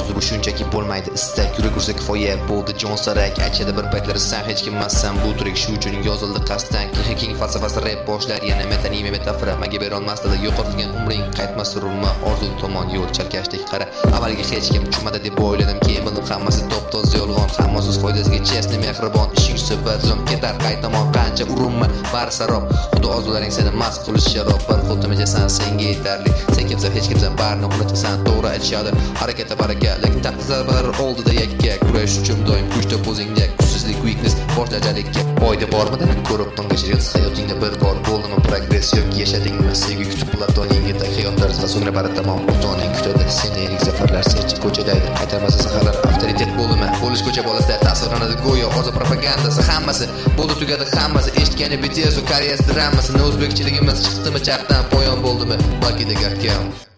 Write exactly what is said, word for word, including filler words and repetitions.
orzu bu shunchaki bo'lmaydi istak yurib ursa kifoya bo'ldi jon sarak aytishadi bir paytlar sen hech kimmassan bu tirik shu uchun yozildi qasddan keng falsafasi rap boshlar yana metanime metafora maga berolmasdi yo'qotilgan umring qaytmas urma orzu tomon yo'l chalkashdek qara avvalgi hech kim tushmadi deb o'yladim keyin bildim hammasi top toza yolg'on hammasiz foydasiga chestni mehribon ishing sifatim ketar qaytamon qancha urinma bari sarob xudo orzularing seni mast qilish sharob bir xotimijasan senga yetarli sen kimsan hech kimsan barini unutasan to'g'ri aytishadi harakatda barakalik taqdirlar oldida yakka kurash uchun doim kuchda o'zingda kuchsizlik weakness boshlanjalikka oyda bormidi ko'rib tongacha hayotingda bir bor bo'ldimi progress yoki yashadingmi sevgi kutib platoningga hayot tarzida so'ngra bari tamom otoning kutadi seni yirik zafarlar sech ko'chadaydi qaytarmasa saharlar avtoritet bo'ldimi bo'lish ko'cha bolasida tasvirlanadi go'yo hozir propagandasi hammasi bo'ldi tugadi hammasi eshitgani B T S u koreys dramasi o'zbekchiligimiz chiqdimi chaqdan poyon bo'ldimi balki de gap kam